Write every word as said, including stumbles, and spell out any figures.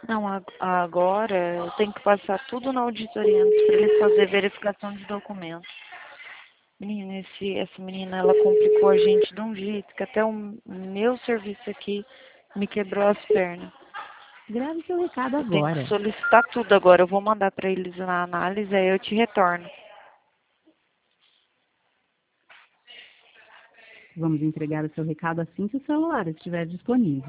Não, a- agora eu tenho que passar tudo na auditoria antes para eles fazer verificação de documentos. Menina, esse, essa menina, ela complicou a gente de um jeito que até o meu serviço aqui me quebrou as pernas. Grave seu recado Eu tenho que agora. solicitar tudo agora. Eu vou mandar para eles na análise, aí eu te retorno. Vamos entregar o seu recado assim que o celular estiver disponível.